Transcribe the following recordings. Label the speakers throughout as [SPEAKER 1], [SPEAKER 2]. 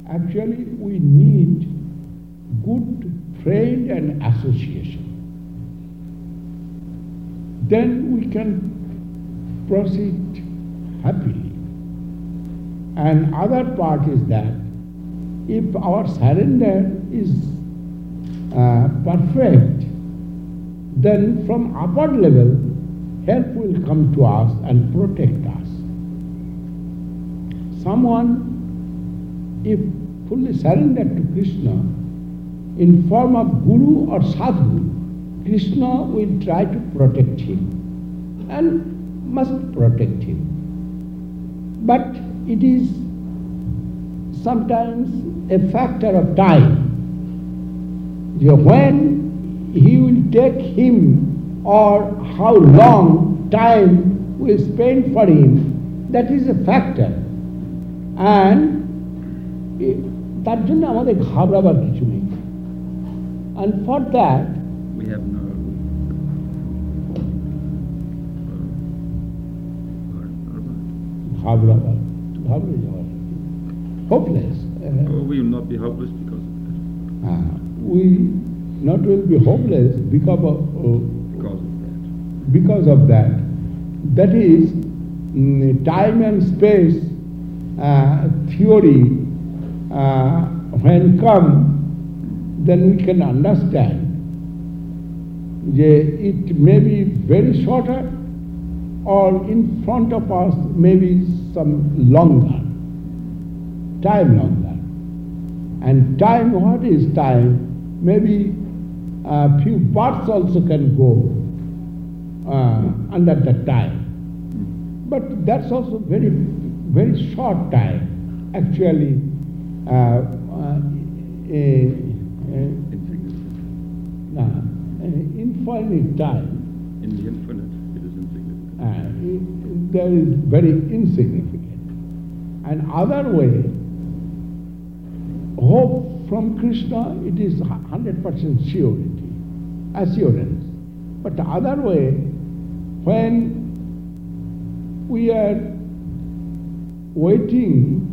[SPEAKER 1] Actually, we need good friend and association. Then we can proceed happily. And other part is that if our surrender is perfect, then from upper level, help will come to us and protect us. Someone, if fully surrendered to Krishna, in form of Guru or Sadhu, Krishna will try to protect him and must protect him. But it is sometimes a factor of time. When he will take him or how long time will spend for him, that is a factor. And তার জন্য আমাদের ঘাবড়াবার কিছু নেই। And for that
[SPEAKER 2] we have no
[SPEAKER 1] ঘাবড়াবার যাওয়ার hopeless.
[SPEAKER 2] We will not be hopeless because of that.
[SPEAKER 1] We not will be hopeless because of
[SPEAKER 2] that.
[SPEAKER 1] Because of that. That is time and space theory. When come, then we can understand that it may be very shorter or in front of us maybe some longer, time longer. And time, what is time? Maybe a few births also can go under that time. But that's also very, very short time. Actually, infinite time.
[SPEAKER 2] In the infinite, it is insignificant.
[SPEAKER 1] That is very insignificant. And other way, hope from Krishna, it is 100% surety, assurance. But the other way, when we are waiting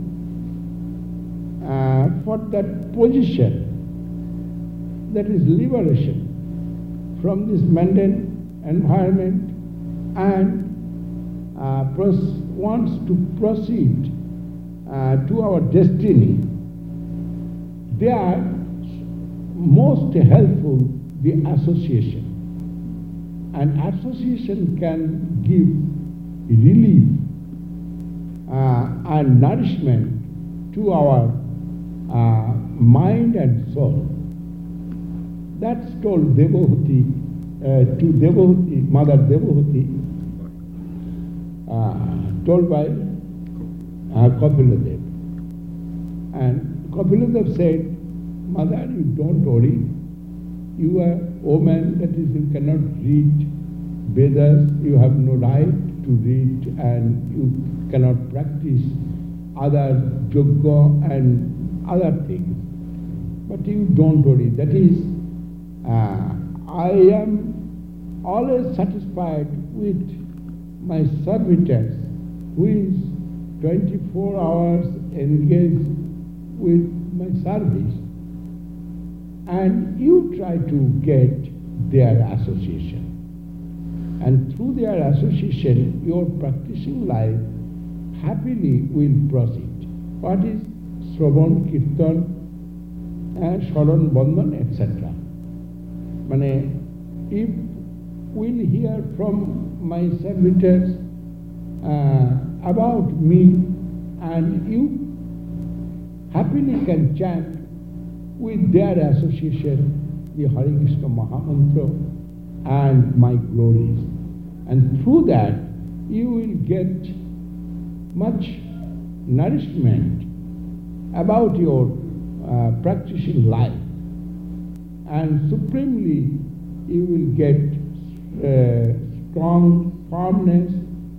[SPEAKER 1] for that position, that is liberation from this mundane environment, and wants to proceed to our destiny, they are most helpful, the association. And association can give relief and nourishment to our mind and soul. That's told Devahuti, to Devahuti, Mother Devahuti, told by Kapila Dev. And Kapila Dev said, Mother, you don't worry. You are a woman, that is, you cannot read Vedas, you have no right to read, and you cannot practice other yoga and other things. But you don't worry. That is, I am always satisfied with my servitors who is 24 hours engaged with my service. And you try to get their association. And through their association, your practicing life happily will proceed. What is Shravan, Kirtan, Sharan, Bandhan, etc. If we'll hear from my servitors about me, and you happily can chant with their association the Hare Krishna Mahamantra and my glories. And through that, you will get much nourishment about your practicing life. And supremely, you will get strong firmness,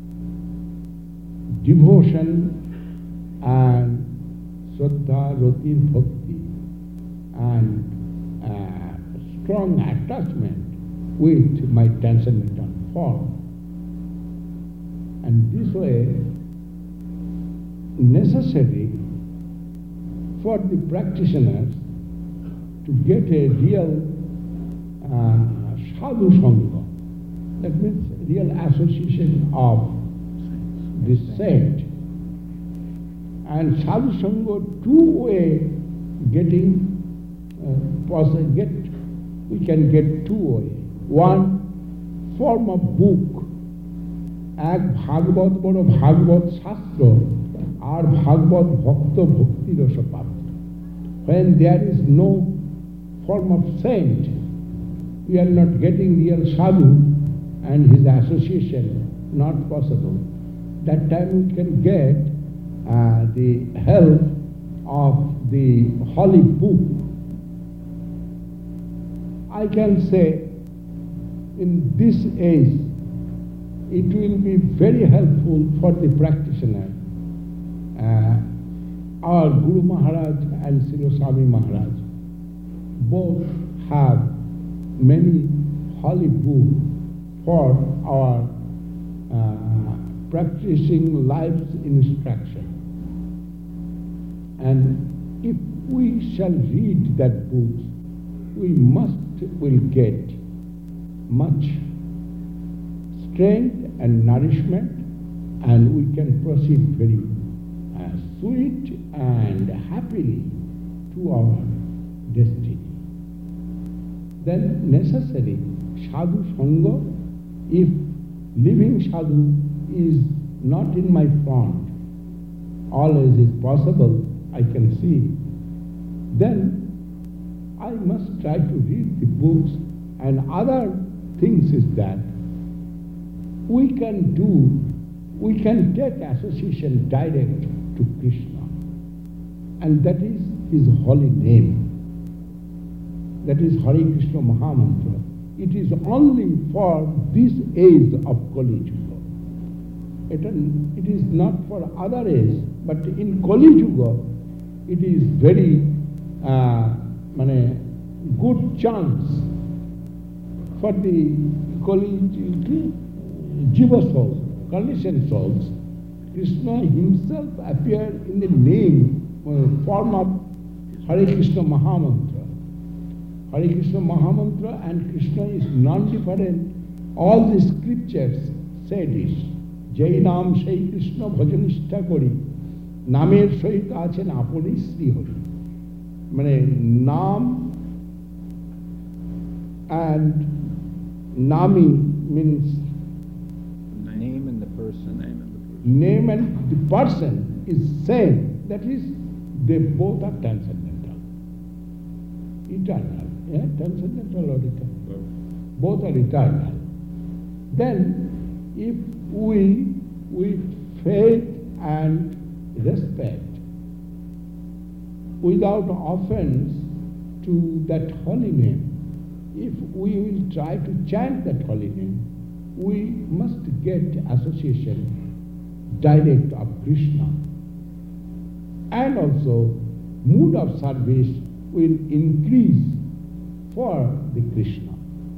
[SPEAKER 1] devotion, and Shraddha, Rati, Bhakti, and strong attachment with my transcendental form. And this way, necessary for the practitioners to get a real sadhu sangha, that means real association of the saint. And sadhu sangha, two-way getting, we can get two-way. One, form of book, এক ভাগবত বড় ভাগবত শাস্ত্র আর ভাগবত ভক্ত ভক্তি রসপাত্র. When there is no form of saint, we are not getting real sadhu and his association not possible. That time we can get the help of the holy book. I can say in this age it will be very helpful for the practitioner. Our Guru Maharaj and Srila Swami Maharaj both have many holy books for our practicing life's instruction. And if we shall read that book, we will get much strength and nourishment, and we can proceed very sweet and happily to our destiny. Then necessary sadhu sangha, if living sadhu is not in my front, always is possible, I can see, then I must try to read the books. And other things is that we can take association direct to Krishna, and that is his holy name. That is Hare Krishna Mahamantra. It is only for this age of Kali Yuga. It is not for other age, but in Kali Yuga it is very good chance for the Kali Jiva souls, conditioned souls. Krishna himself appeared in the name, form of Hare Krishna Mahamantra. Hare Krishna Mahamantra and Krishna is non-different. All the scriptures say this. Jai Nam Shai Krishna Bhajanishta Kori Namer Sohit Achen Aponi Sri Hari. Nam and Nami means
[SPEAKER 2] name and the person.
[SPEAKER 1] Name and the person is same. That is, they both are transcendental. Eternal. Yeah, transcendental or eternal. Both are eternal. Then, if we with faith and respect, without offense to that holy name, if we will try to chant that holy name, we must get association direct of Krishna. And also, mood of service will increase for the Krishna.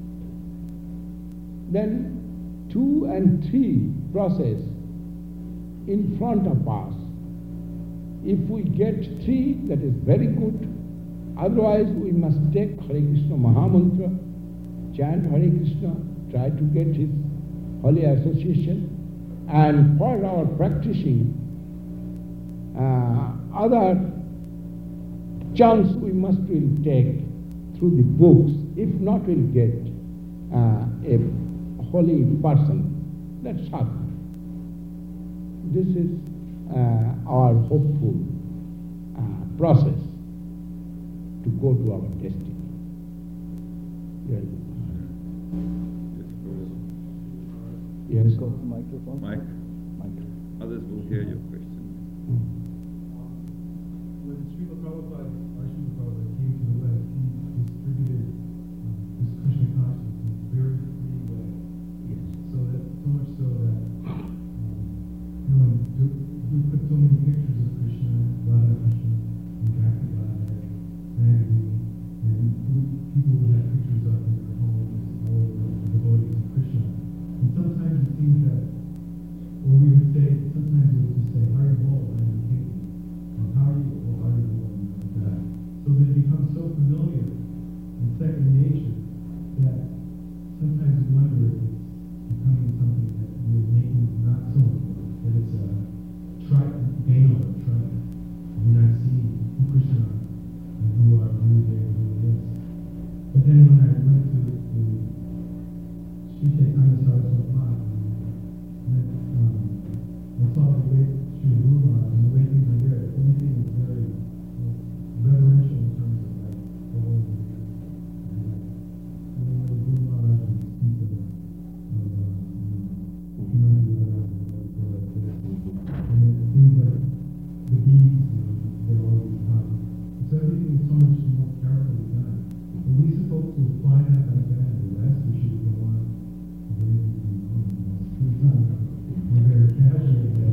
[SPEAKER 1] Then 2 and 3 process in front of us. If we get 3, that is very good. Otherwise, we must take Hare Krishna Mahamantra, chant Hare Krishna, try to get his holy association. And for our practicing other chance we will take through the books. If not, we'll get a holy person. That's sadhu. This is our hopeful process to go to our destiny. Yes.
[SPEAKER 3] Go to the microphone.
[SPEAKER 2] Mike. Others will hear your question.
[SPEAKER 4] When Srila Prabhupada, or Srila Prabhupada came to the West, he distributed this Krishna consciousness in a very free way.
[SPEAKER 1] Yes.
[SPEAKER 4] So much so that, we put so many pictures of Krishna, Radha Krishna, and Bhakti Radha, magazine, and people would have pictures of in their homes, all of the devotees of Krishna. And sometimes it seems that, or we would say, sometimes we would just say, Hari Bol, and the king. And Hari Bol, and second nature that sometimes we wonder if it's becoming something that we're making not so important, that it's a Gano, we're not seeing who Krishna and who our Guru there really is. But then when I went to the Sri Chaitanya Saraswati Math, I saw the way Sri Guru Maharaj and the way things are there, everything is very reverential in terms of like the whole thing. And when the Guru Maharaj would speak of humanity, and it seems like the beads, they always come. So everything is so much more carefully done. And we supposed to apply that like that in the West, we should go on the way we've been going. We're very casual there.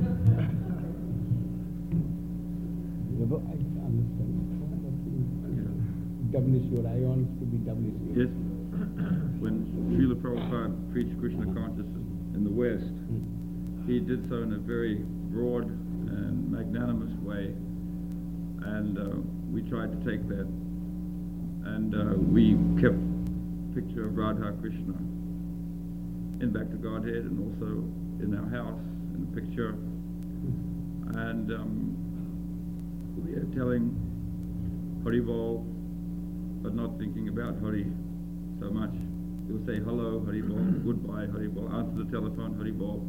[SPEAKER 1] I understand. WCO, I want to be WCO.
[SPEAKER 2] Yes. When Srila Prabhupada preached Krishna consciousness in the West, he did so in a very broad and magnanimous way, and we tried to take that, and we kept a picture of Radha Krishna in Back to Godhead and also in our house in the picture, and we are telling Hari Bol, but not thinking about Hari so much. We'll say hello, Hari Bol, goodbye, Hari Bol, answer the telephone, Hari Bol.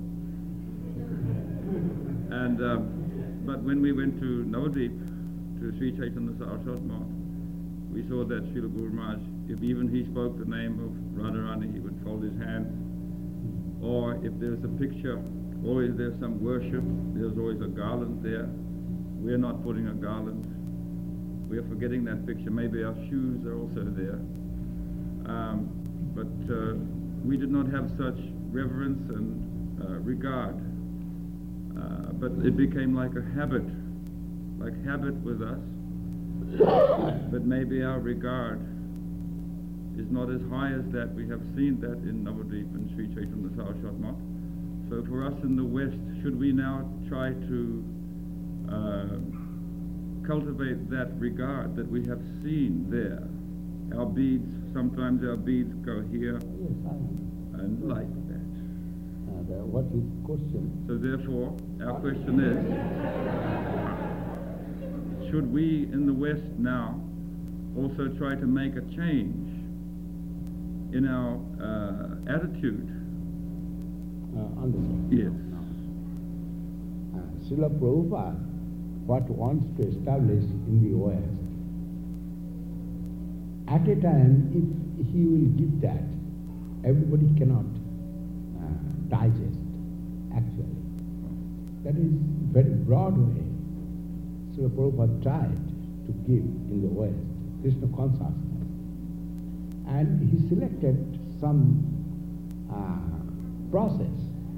[SPEAKER 2] And but when we went to Navadvip, to Sri Chaitanya Saraswati Math, we saw that Srila Guru Maharaj, if even he spoke the name of Radharani, he would fold his hands. Or if there's a picture, always there's some worship, there's always a garland there. We're not putting a garland. We're forgetting that picture. Maybe our shoes are also there. But we did not have such reverence and regard. But it became like a habit with us. But maybe our regard is not as high as that. We have seen that in Navadvip and Sri Chaitanya Saraswati Math. So for us in the West, should we now try to cultivate that regard that we have seen there? Our beads, sometimes our beads go here,
[SPEAKER 1] Yes, I am.
[SPEAKER 2] and like that.
[SPEAKER 1] What is question?
[SPEAKER 2] So therefore, our question is, should we in the West now also try to make a change in our attitude?
[SPEAKER 1] Understand.
[SPEAKER 2] Yes.
[SPEAKER 1] Srila Prabhupada, what wants to establish in the West, at a time, if he will give that, everybody cannot digest, actually. That is very broad way. Srila Prabhupada tried to give in the West Krishna consciousness. And he selected some process.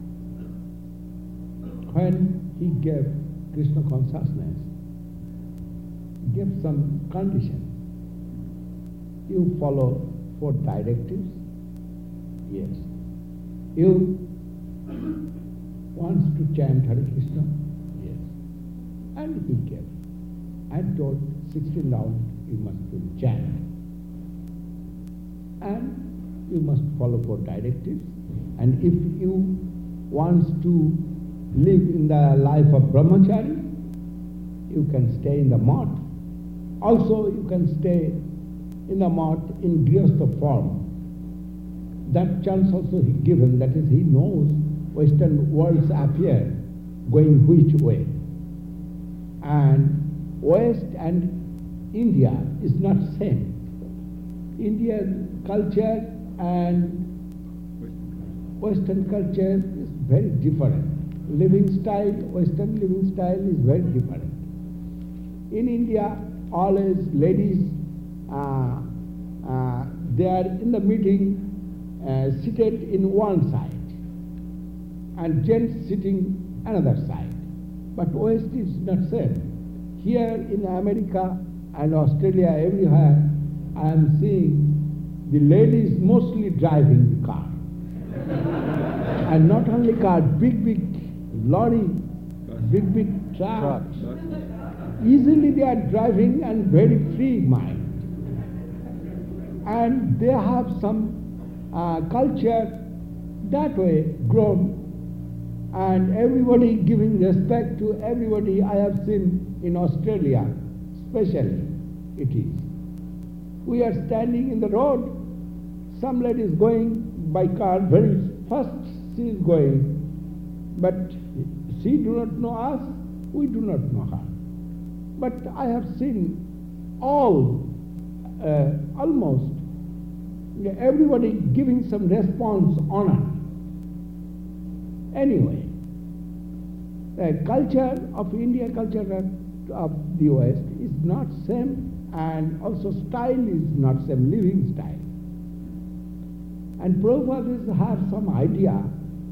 [SPEAKER 1] When he gave Krishna consciousness, he gave some conditions. You follow 4 directives. Yes. You wants to chant Hare Krishna. Yes. And he gave. And told 16 rounds you must chant. And you must follow 4 directives. And if you want to live in the life of brahmachari, you can stay in the mart. Also, you can stay in the mart in grihastha form. That chance also he given, that is, he knows Western world's affair going which way. And West and India is not same. Indian culture and Western culture is very different. Living style, Western living style is very different. In India, always ladies, they are in the meeting seated in one side and gents sitting another side. But West is not same. Here in America and Australia, everywhere, I am seeing the ladies mostly driving the car. And not only car, big lorry, big trucks. Easily they are driving and very free mind. And they have some culture that way grown, and everybody giving respect to everybody. I have seen in Australia, especially it is. We are standing in the road, some lady is going by car, very fast she is going, but she do not know us, we do not know her. But I have seen almost everybody giving some response, honor. Anyway, the culture of India, culture of the West is not same, and also style is not same, living style. And Prabhupada have some idea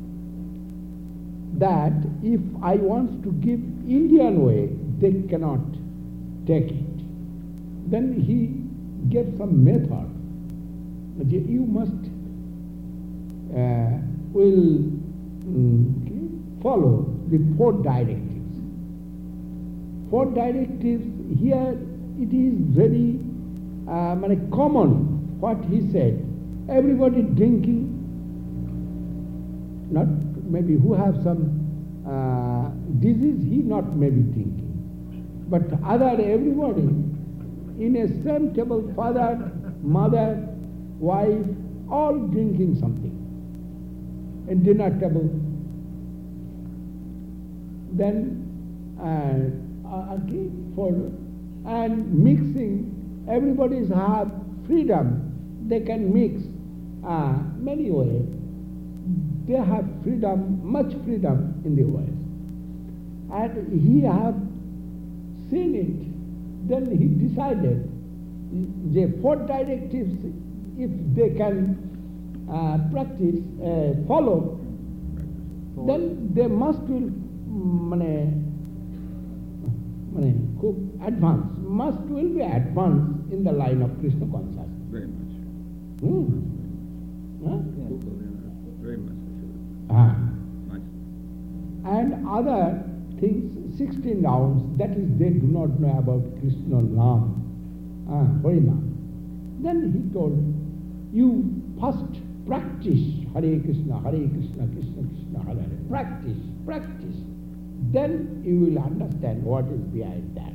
[SPEAKER 1] that if I want to give Indian way, they cannot take it. Then he gave some method. You must follow the 4 directives. 4 directives here, it is very common what he said. Everybody drinking, not maybe who have some disease, he not maybe drinking. But everybody in a same table, father, mother, wife, all drinking something in dinner table. Then and mixing, everybody have freedom. They can mix many ways. They have freedom, much freedom in the West. And he have seen it. Then he decided the 4 directives, if they can practice, follow, then they must will advance, must will be advanced in the line of Krishna consciousness.
[SPEAKER 2] Very much.
[SPEAKER 1] Huh?
[SPEAKER 2] Very much. Nice.
[SPEAKER 1] And other things, 16 rounds, that is, they do not know about Krishna Nam, Harinam. Then he told, you first practice Hare Krishna, Krishna Krishna, Hare Hare. Practice. Then you will understand what is behind that.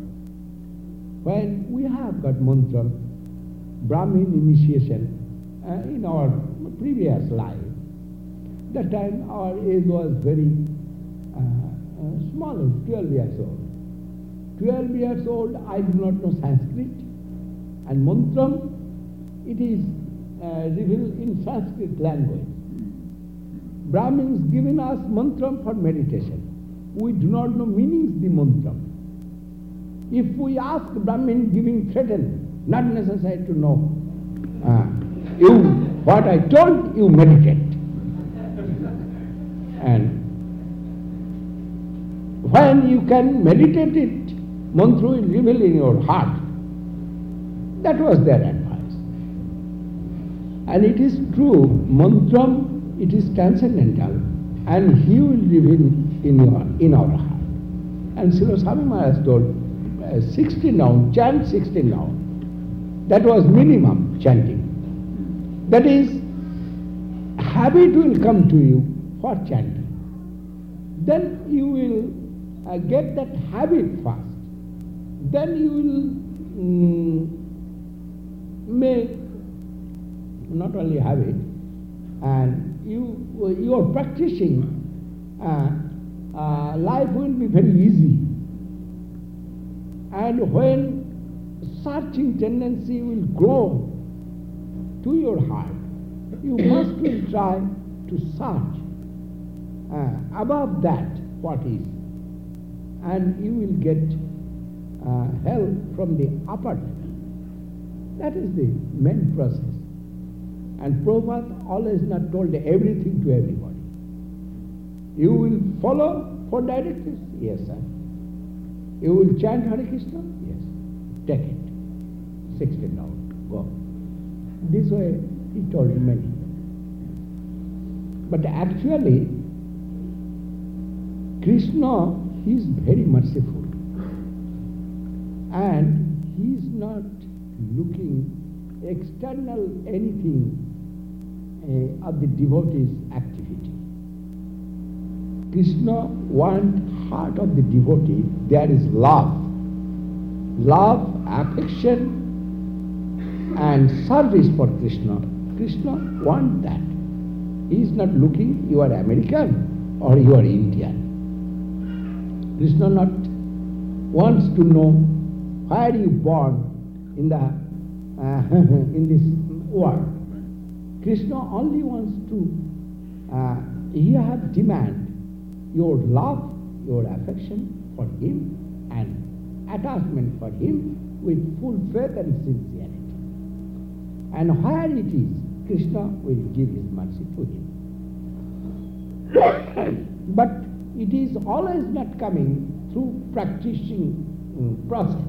[SPEAKER 1] When we have got mantra, Brahmin initiation in our previous life, that time our age was very small, 12 years old. 12 years old, I do not know Sanskrit, and mantram, it is revealed in Sanskrit language. Brahmins given us mantram for meditation. We do not know meanings the mantram. If we ask Brahmin giving threaten, not necessary to know. What I told, you meditate. And when you can meditate it, mantra will reveal in your heart. That was their advice. And it is true, mantram, it is transcendental, and he will reveal in our heart. And Srila Swami Maharaj told, 16 rounds, chant 16 rounds. That was minimum chanting. That is, habit will come to you for chanting. Then you will get that habit first. Then you will make not only habit, and you are practicing, life will be very easy. And when searching tendency will grow to your heart, you must will try to search above that what is, and you will get help from the upper level. That is the main process. And Prabhupada always not told everything to everybody. You will follow 4 directives? Yes, sir. You will chant Hare Krishna? Yes. Take it. 16 now. Go. This way he told many. But actually, Krishna, he is very merciful. And he is not looking external anything of the devotee's activity. Krishna wants heart of the devotee. There is love. Love, affection, and service for Krishna. Krishna wants that. He is not looking, you are American or you are Indian. Krishna not wants to know where you born in the in this world. Krishna only wants to, he have demand your love, your affection for him and attachment for him with full faith and sincerity. And where it is, Krishna will give his mercy to him. But it is always not coming through practicing process.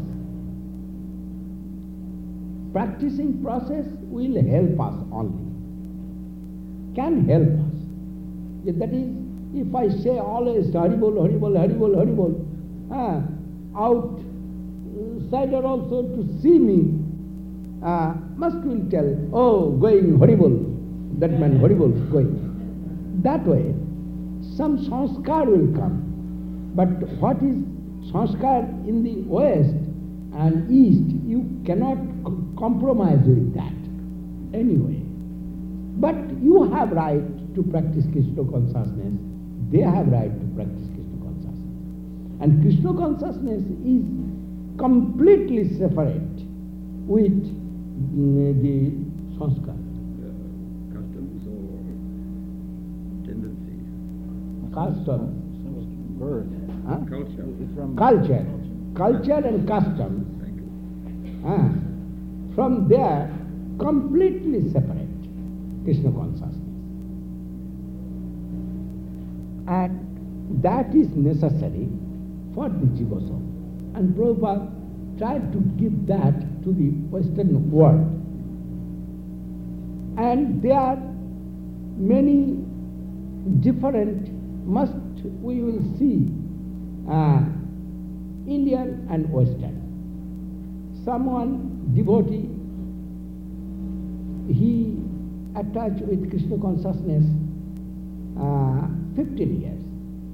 [SPEAKER 1] Practicing process will help us only, can help us. That is, if I say always Haribol, Haribol, Haribol, Haribol, outsider also to see me, must will tell, oh, going Haribol, that man Haribol is going. That way, some sanskar will come. But what is sanskar in the West and East, you cannot compromise with that anyway. But you have right to practice Krishna consciousness. They have right to practice Krishna consciousness. And Krishna consciousness is completely separate with the sanskar.
[SPEAKER 2] Customs or tendencies?
[SPEAKER 1] Custom.
[SPEAKER 3] Birth.
[SPEAKER 1] Huh?
[SPEAKER 2] Culture.
[SPEAKER 3] It's from
[SPEAKER 1] Culture. Culture and customs.
[SPEAKER 2] Thank you.
[SPEAKER 1] From there, completely separate Krishna consciousness. And that is necessary for the Jiva soul. And Prabhupada tried to give that to the Western world. And there are many different, we will see Indian and Western. Someone, devotee, he attached with Krishna consciousness 15 years.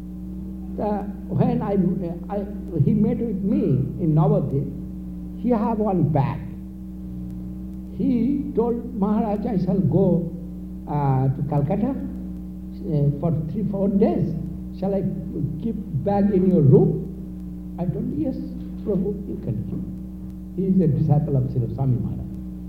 [SPEAKER 1] When he met with me in Navadvip, he had one bag. He told Maharaj, I shall go to Calcutta for 3-4 days. Shall I keep bag in your room? I told him, yes, Prabhu, you can keep. He is a disciple of Srila Swami Maharaj.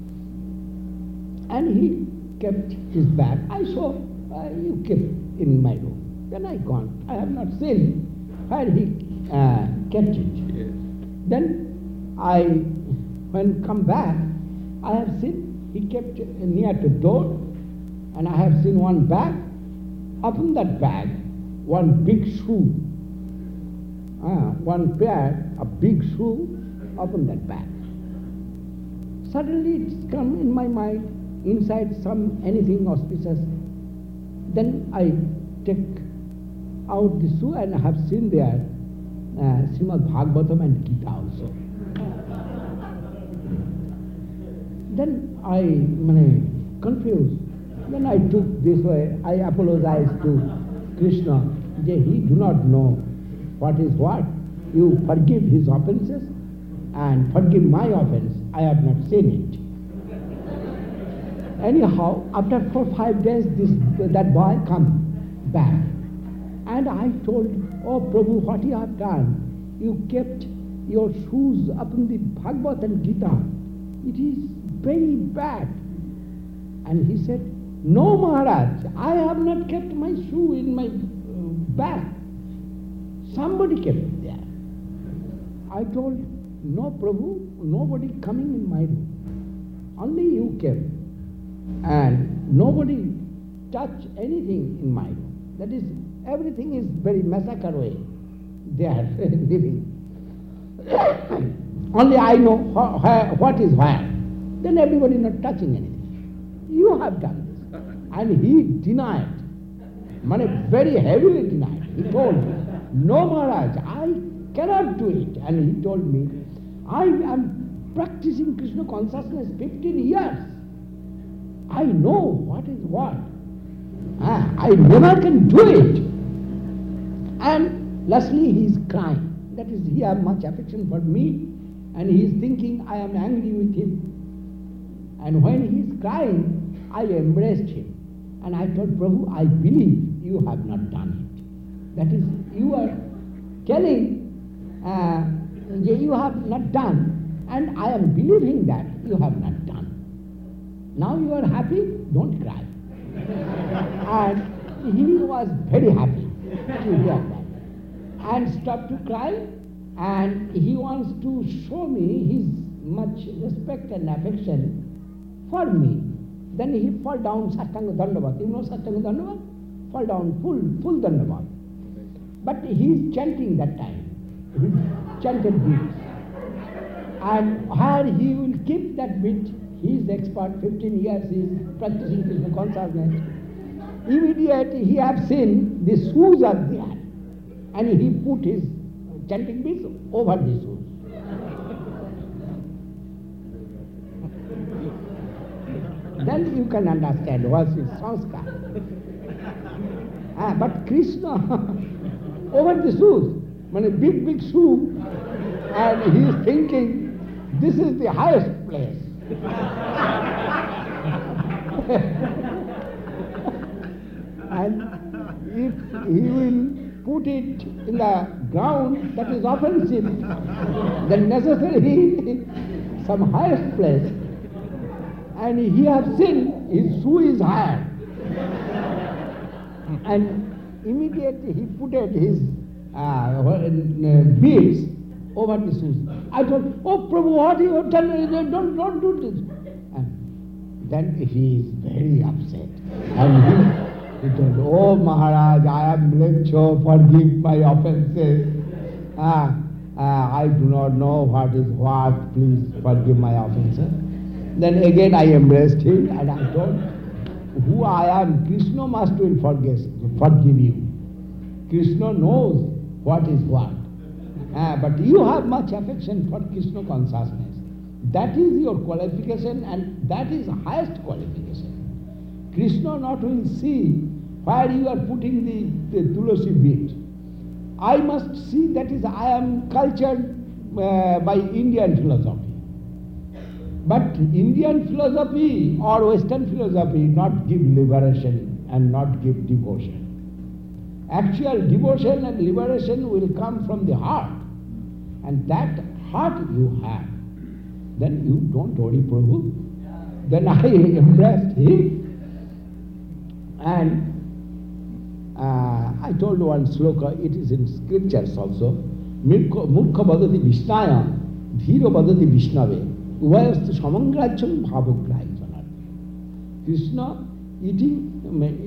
[SPEAKER 1] And he kept his bag. I saw, you kept in my room. Then I gone. I have not seen where he kept it.
[SPEAKER 2] Yes.
[SPEAKER 1] Then when come back, I have seen he kept it near the door, and I have seen one bag. Upon that bag, one big shoe. One pair, a big shoe upon that bag. Suddenly it's come in my mind, inside anything auspicious. Then I take out the shoe and I have seen there Srimad Bhagavatam and Gita also. Then I confused. Then I took this way, I apologized to Krishna. He do not know what is what. You forgive his offenses and forgive my offense. I have not seen it. Anyhow, after 4-5 days, that boy come back. And I told, oh Prabhu, what you have done? You kept your shoes upon the Bhagavad and Gita. It is very bad. And he said, no Maharaj, I have not kept my shoe in my bag. Somebody kept it there. I told, no Prabhu, nobody coming in my room. Only you kept. And nobody touch anything in my room. That is, everything is very massacre way. They are living. Only I know what is where. Then everybody not touching anything. You have done this. And he denied. Very heavily denied. He told me, no Maharaj, I cannot do it. And he told me, I am practicing Krishna consciousness 15 years. I know what is what. I never can do it. And lastly he is crying. That is, he has much affection for me and he is thinking I am angry with him. And when he is crying, I embraced him. And I told Prabhu, I believe you have not done it. That is, you are telling you have not done, and I am believing that you have not done. Now you are happy, don't cry. And he was very happy to hear that. And stopped to cry, and he wants to show me his much respect and affection for me. Then he fall down Satanga Dandavat. You know Satanga Dandavat? Fall down full Dandavat. But he is chanting that time. He chanted beats. And where he will keep that beat, he is expert, 15 years he is practicing Krishna consciousness. Immediately he have seen the shoes are there. And he put his chanting beats over the shoes. Then you can understand what is sanskar. But Krishna, over the shoes, a big shoe, and he is thinking, this is the highest place. And if he will put it in the ground, that is offensive. Then necessarily some highest place. And he has seen his shoe is higher. And immediately he put his beads over the shoes. I told, oh Prabhu, what you have done? Don't do this. And then he is very upset. And he told, oh Maharaj, I am mlecho, forgive my offenses. I do not know what is what, please forgive my offenses. Then again I embraced him and I told, who I am, Krishna must will forgive you. Krishna knows what is what. But you have much affection for Krishna consciousness. That is your qualification and that is highest qualification. Krishna not will see where you are putting the Tulasi bead. I must see, that is, I am cultured by Indian philosophy. But Indian philosophy or Western philosophy not give liberation and not give devotion. Actual devotion and liberation will come from the heart. And that heart you have. Then you don't worry, Prabhu. Then I embraced him. And I told one sloka, it is in scriptures also. Murkha badati vishnaya, dhiro badati vishnave. Uvayastu samangracham bhavagrahi. Krishna eating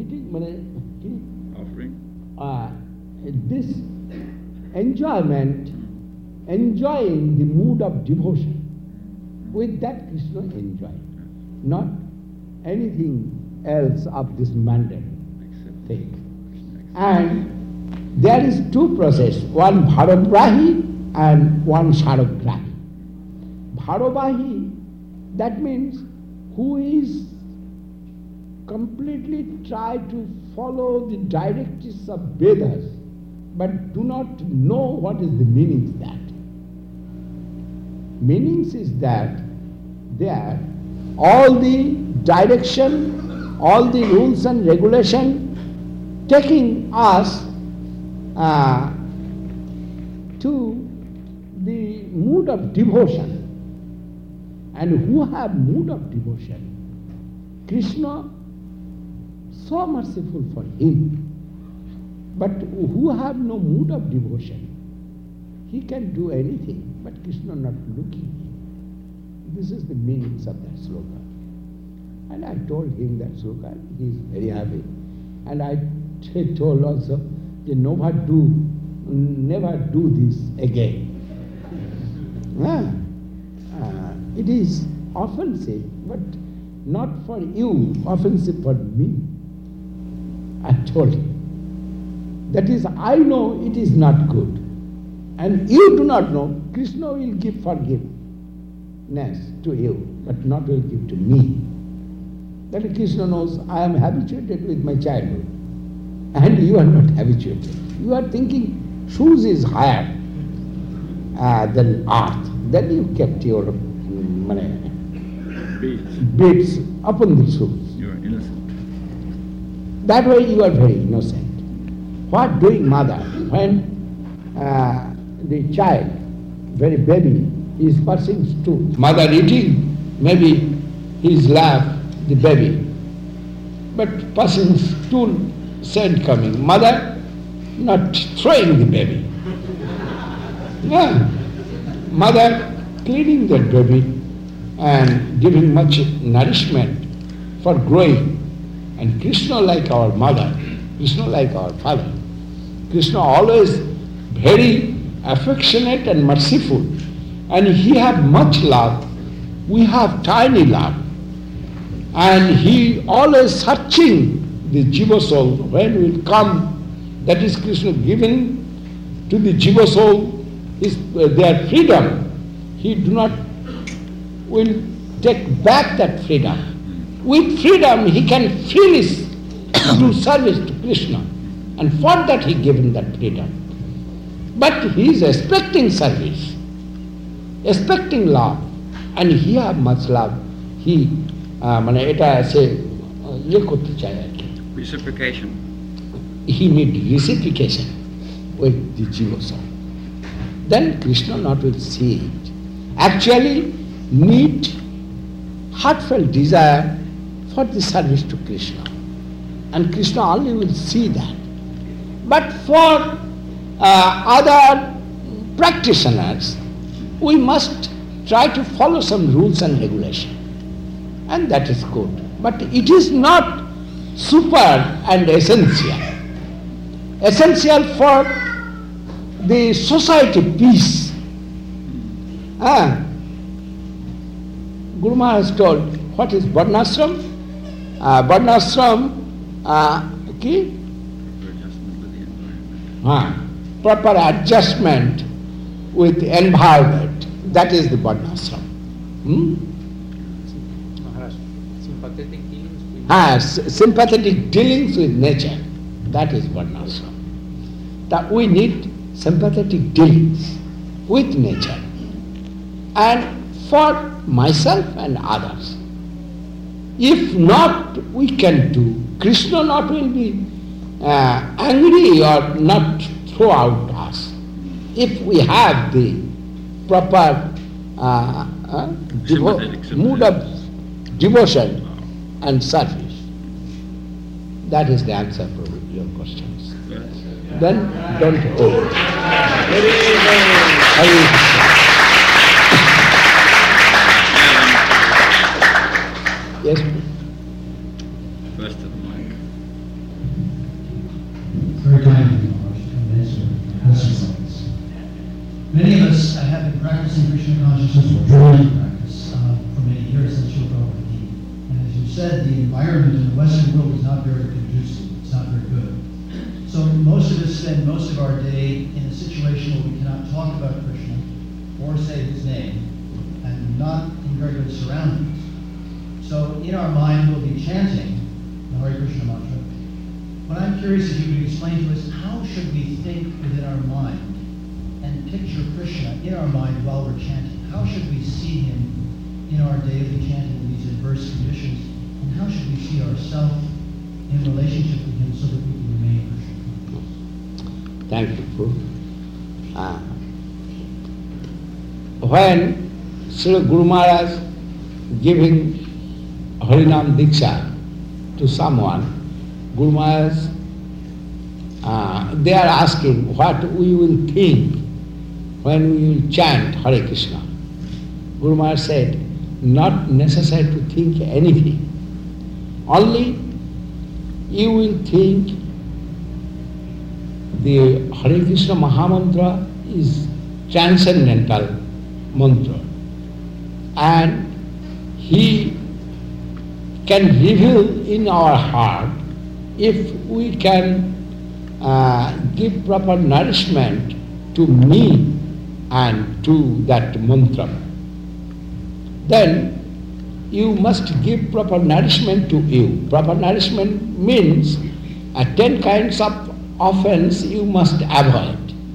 [SPEAKER 1] offering. This enjoyment, enjoying the mood of devotion. With that Krishna enjoying, not anything else of this mundane thing. And there is two processes, one bharagrahi and one sharagrahi. Bharagrahi, that means who is completely try to follow the directives of Vedas, but do not know what is the meaning of that. Meanings is that there all the direction, all the rules and regulation taking us to the mood of devotion. And who have mood of devotion? Krishna, so merciful for him. But who have no mood of devotion? He can do anything, but Krishna not looking. This is the meanings of that sloka. And I told him that sloka, he is very happy. And I told also, never do this again. It is offensive, but not for you, offensive for me. I told him. That is, I know it is not good. And you do not know, Krishna will forgive. to you, but not will give to me. That Krishna knows I am habituated with my childhood, and you are not habituated. You are thinking shoes is higher than earth. Then you kept your beads upon the shoes.
[SPEAKER 2] You are innocent.
[SPEAKER 1] That way you are very innocent. What doing mother when the child, very baby, is passing stool? Mother eating, maybe his lap, the baby. But passing stool, scent coming. Mother not throwing the baby. Yeah. Mother cleaning that baby and giving much nourishment for growing. And Krishna like our mother, Krishna like our father. Krishna always very affectionate and merciful. And he have much love. We have tiny love. And he always searching the Jiva soul when will come. That is Krishna giving to the Jiva soul is their freedom. He do not will take back that freedom. With freedom he can freely do service to Krishna. And for that he given that freedom. But he is expecting service, expecting love. And he have much love. He
[SPEAKER 2] Reciprocation.
[SPEAKER 1] He need reciprocation with the Jiva soul. Then Krishna not will see it. Actually need heartfelt desire for the service to Krishna. And Krishna only will see that. But for other practitioners, we must try to follow some rules and regulations. And that is good. But it is not super and essential. Essential for the society peace. Guru Maharaj told, what is Varnashram? Varnashram, proper adjustment with the environment. That is the Varnashram.
[SPEAKER 3] Sympathetic dealings with
[SPEAKER 1] sympathetic dealings with nature. That is Varnashram. That we need sympathetic dealings with nature. And for myself and others. If not, we can do. Krishna not will be angry or not throw out us. If we have the proper mood of devotion and service. That is the answer for your questions. Then don't hold. Yes, please.
[SPEAKER 2] First to the mic.
[SPEAKER 4] Very kind of you, Maharaj, to come and answer questions like this. Many of us have been practicing Krishna consciousness or trying to practice for many years since Srila Prabhupada came. And as you said, the environment in the Western world is not very conducive. It's not very good. So most of us spend most of our day in a situation where we cannot talk about Krishna or say his name and not in very good surroundings. So in our mind we'll be chanting the Hare Krishna mantra. But I'm curious if you could explain to us how should we think within our mind and picture Krishna in our mind while we're chanting? How should we see him in our daily chanting in these adverse conditions? And how should we see ourselves in relationship with him so that we can remain Krishna?
[SPEAKER 1] Thank you, Prabhu. When Sri Guru Maharaj giving Harinam Diksha to someone, Guru Maharaj, they are asking what we will think when we will chant Hare Krishna. Guru Maharaj said, not necessary to think anything. Only you will think the Hare Krishna Mahamantra is transcendental mantra. And he can reveal in our heart if we can give proper nourishment to me and to that mantra. then you must give proper nourishment to you. Proper nourishment means 10 kinds of offense you must avoid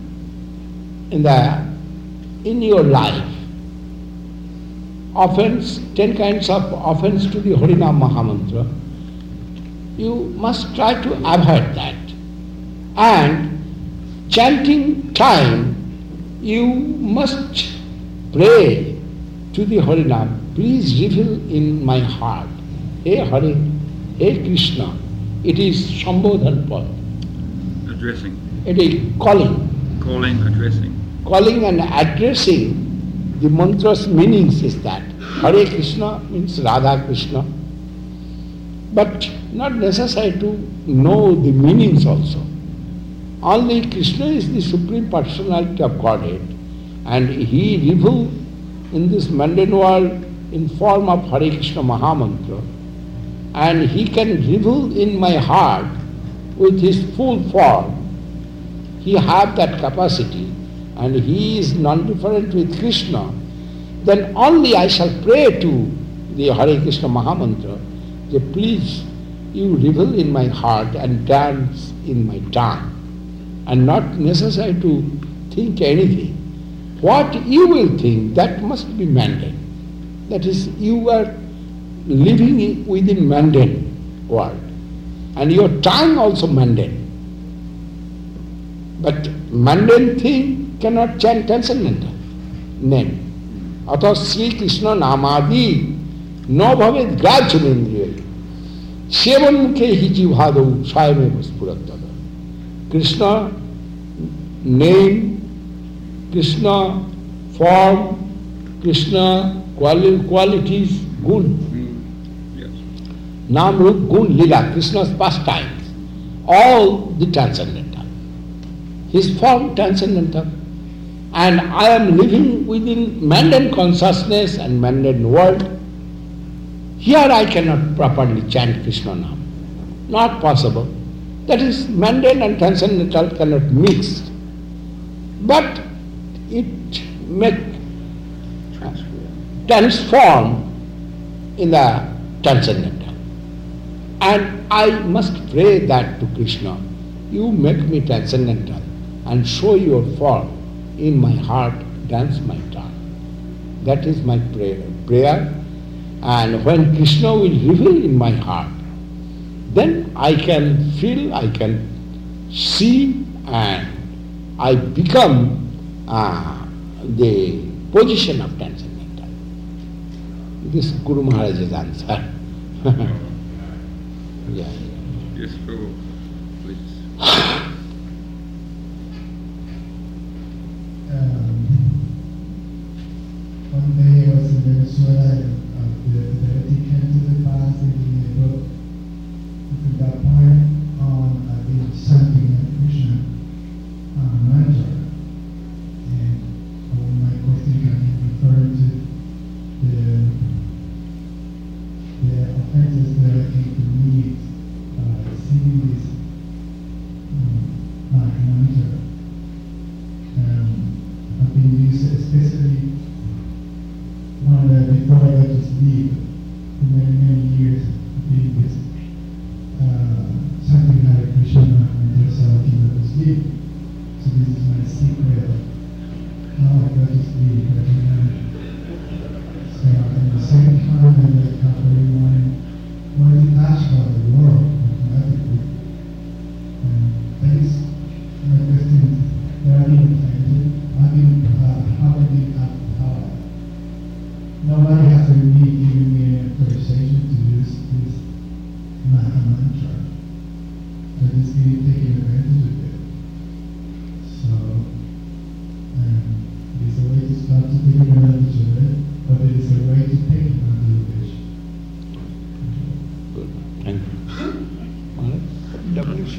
[SPEAKER 1] in your life. Offense, 10 kinds of offense to the Harinam Mahamantra. You must try to avoid that. And chanting time, you must pray to the Harinam. Please reveal in my heart. Hey Hare, hey Krishna. It is Sambodhan Pad.
[SPEAKER 2] Addressing.
[SPEAKER 1] It is calling.
[SPEAKER 2] Calling, addressing.
[SPEAKER 1] Calling and addressing, the mantra's meanings is that Hare Krishna means Radha Krishna. But not necessary to know the meanings also. Only Krishna is the Supreme Personality of Godhead, and He revealed in this mundane world in form of Hare Krishna Mahamantra, and He can reveal in my heart with His full form. He have that capacity, and He is non-different with Krishna. Then only I shall pray to the Hare Krishna Mahamantra, that please you reveal in my heart and dance in my tongue, and not necessary to think anything. What you will think, that must be mundane. That is, you are living within mundane world, and your tongue also mundane. But mundane thing cannot chant transcendental name. Atha Sri Krishna Namadi no bhavet grajyamendriya sevan mukhe hi jivhadau swayameva spuratada. Krishna name, Krishna form, Krishna qualities, gun.
[SPEAKER 2] Yes.
[SPEAKER 1] Nam, Rup, Gun, Lila, Krishna's pastimes, all the transcendental. His form transcendental. And I am living within mundane consciousness and mundane world. Here I cannot properly chant Krishna Nam. Not possible. That is, mundane and transcendental cannot mix. But it may transform in the transcendental. And I must pray that to Krishna, you make me transcendental and show your form in my heart, dance my tongue. That is my prayer. And when Krishna will reveal in my heart, then I can feel, I can see, and I become the position of transcendental. This is Guru Maharaj's answer. Yeah.
[SPEAKER 2] Yes, Prabhu, please.
[SPEAKER 4] One day I was in Venezuela and the devotee came to the class reading a book. From that point on, I've been chanting Krishna mantra. And all my questions have been referring to the offenses that I came to meet by singing this mantra. I've been used, especially before I got to sleep, for many years, doing this chanting Hare Krishna until I can go to sleep. So this is my secret of how I go to sleep every night. So at the same time, I wake up every morning, more detached from the world automatically. And that is my question. There are many nobody has really given me an authorization to use this mantra. So just really taking advantage of it. So there's a way to start to take advantage of it, but there is a way to take advantage of it.
[SPEAKER 1] Good. Thank you.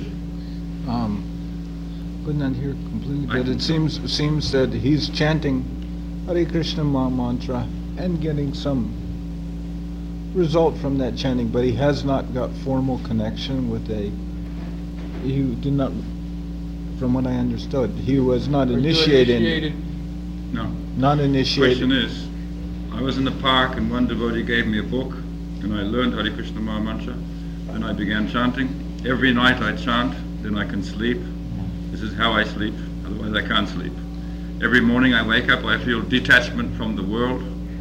[SPEAKER 5] Could not hear completely, but it seems that he's chanting Hare Krishna mantra and getting some result from that chanting, but he has not got formal connection with he did not, from what I understood, he was not initiated.
[SPEAKER 2] No.
[SPEAKER 5] Not
[SPEAKER 2] The
[SPEAKER 5] initiated.
[SPEAKER 2] question is, I was in the park and one devotee gave me a book and I learned Hare Krishna Maha Mantra and I began chanting. Every night I chant, then I can sleep. This is how I sleep, otherwise I can't sleep. Every morning I wake up, I feel detachment from the world.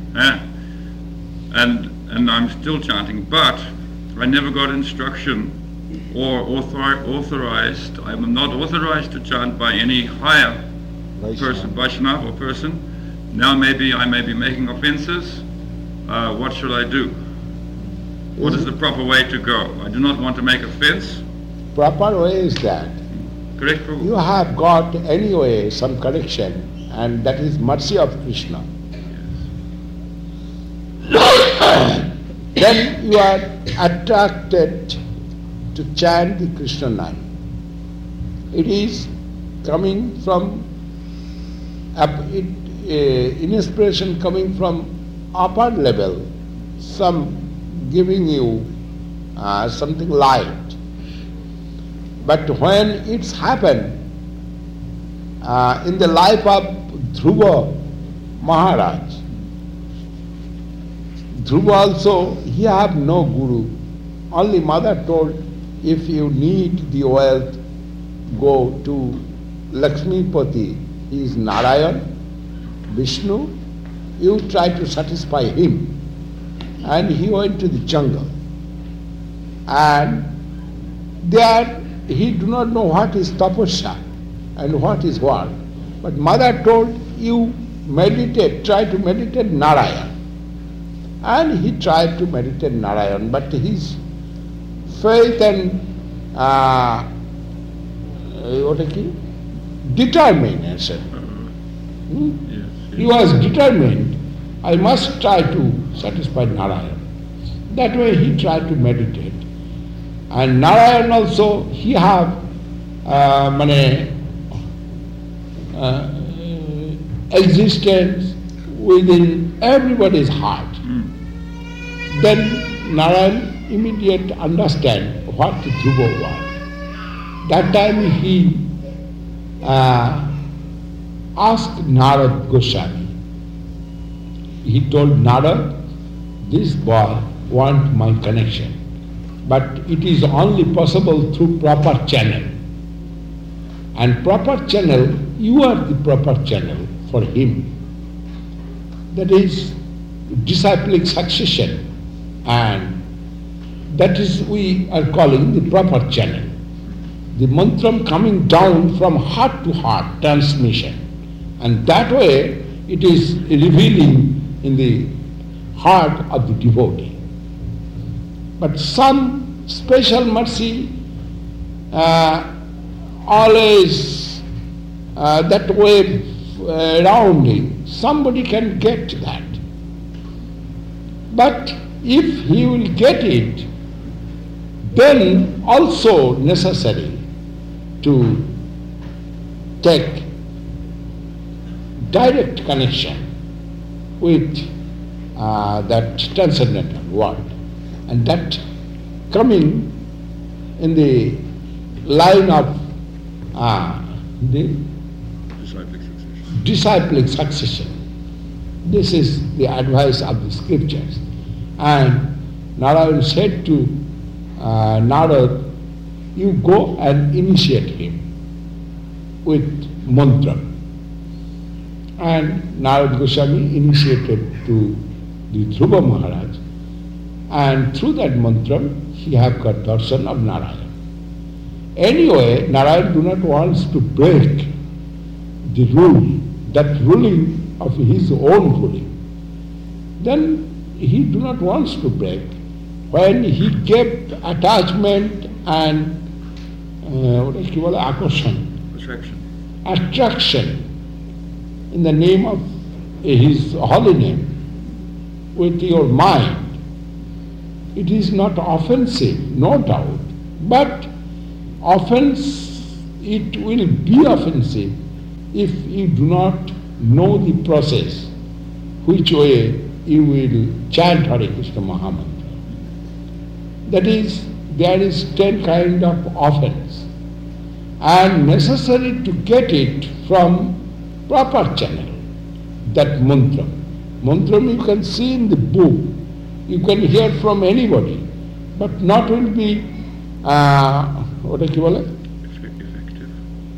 [SPEAKER 2] And I'm still chanting, but I never got instruction or authorized. I'm not authorized to chant by any higher person, Vaishnava or person. Now maybe I may be making offenses. What should I do? What is the proper way to go? I do not want to make offense.
[SPEAKER 1] Proper way is that
[SPEAKER 2] Correct, Prabhu?
[SPEAKER 1] you have got anyway some correction, and that is mercy of Krishna. Then you are attracted to chant the Krishna name. It is coming from inspiration coming from upper level, some giving you something light. But when it's happened in the life of Dhruva Maharaj, Dhruva also, he have no guru. Only mother told, if you need the wealth, go to Lakshmipati. He is Narayan, Vishnu. You try to satisfy him. And he went to the jungle. And there he do not know what is tapasya and what is what. But mother told, you meditate, try to meditate Narayan. And he tried to meditate Narayan, but his faith and determination.
[SPEAKER 2] Yes.
[SPEAKER 1] He was determined, I must try to satisfy Narayan. That way he tried to meditate. And Narayan also, he have existence within everybody's heart. Then Narayan immediately understand what the Dhruva was. That time he asked Narad Goswami. He told Narad, this boy wants my connection, but it is only possible through proper channel. And proper channel, you are the proper channel for him. That is disciplic succession, and that is we are calling the proper channel. The mantra coming down from heart to heart transmission, and that way it is revealing in the heart of the devotee. But some special mercy always that way rounding, somebody can get that. But if he will get it, then also necessary to take direct connection with that transcendental world. And that coming in the line of the disciplic succession. This is the advice of the scriptures. And Narayan said to Narad, you go and initiate him with mantra. And Narad Goswami initiated to the Dhruva Maharaj, and through that mantra he have got darshan of Narayan. Anyway, Narayan do not want to break the rule, that ruling of his own ruling. Then he do not want to break. When he kept attachment and attraction in the name of his holy name with your mind, it is not offensive, no doubt, but offense, it will be offensive if you do not know the process, which way you will chant Hare Krishna Maha Mantra. That is, there is 10 kind of offense, and necessary to get it from proper channel, that mantra. Mantram you can see in the book, you can hear from anybody, but not will be, what do you call it?
[SPEAKER 2] Effective.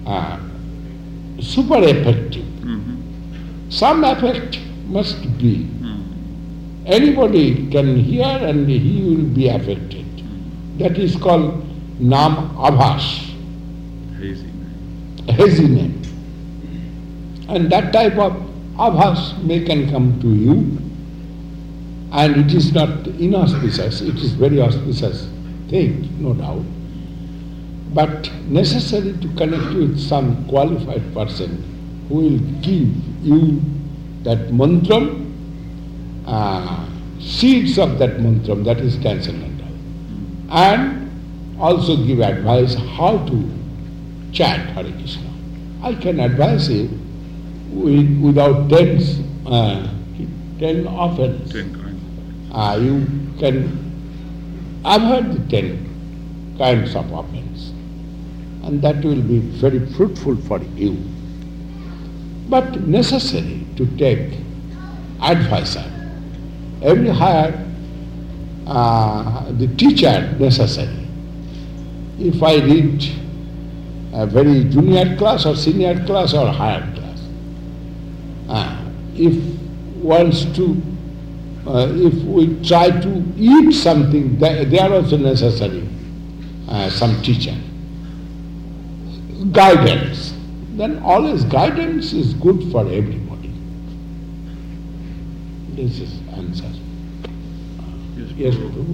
[SPEAKER 1] Super effective. Some effect must be. Anybody can hear and he will be affected. That is called Nam Abhas,
[SPEAKER 2] Hazy name.
[SPEAKER 1] hazy name. And that type of Abhas may can come to you, and it is not inauspicious, it is very auspicious thing, no doubt. But necessary to connect you with some qualified person who will give you that mantram, seeds of that mantram, that is transcendental, and also give advice how to chant Hare Krishna. I can advise you without 10 offense.
[SPEAKER 2] 10 kinds.
[SPEAKER 1] You can avoid the 10 kinds of offense, and that will be very fruitful for you. But necessary to take advisor. Every higher, the teacher necessary. If I read a very junior class or senior class or higher class, if we try to eat something, they are also necessary, some teacher. Guidance. Then always guidance is good for everybody. This is answer. Yes, Prabhu.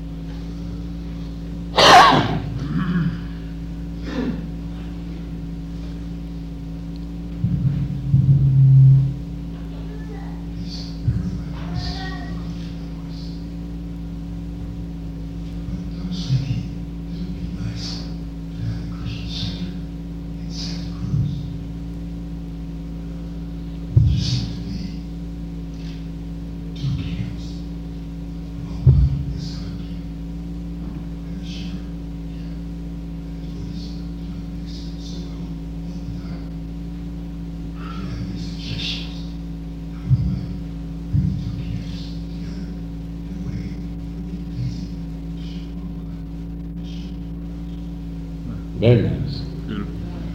[SPEAKER 1] Very nice.
[SPEAKER 2] Beautiful.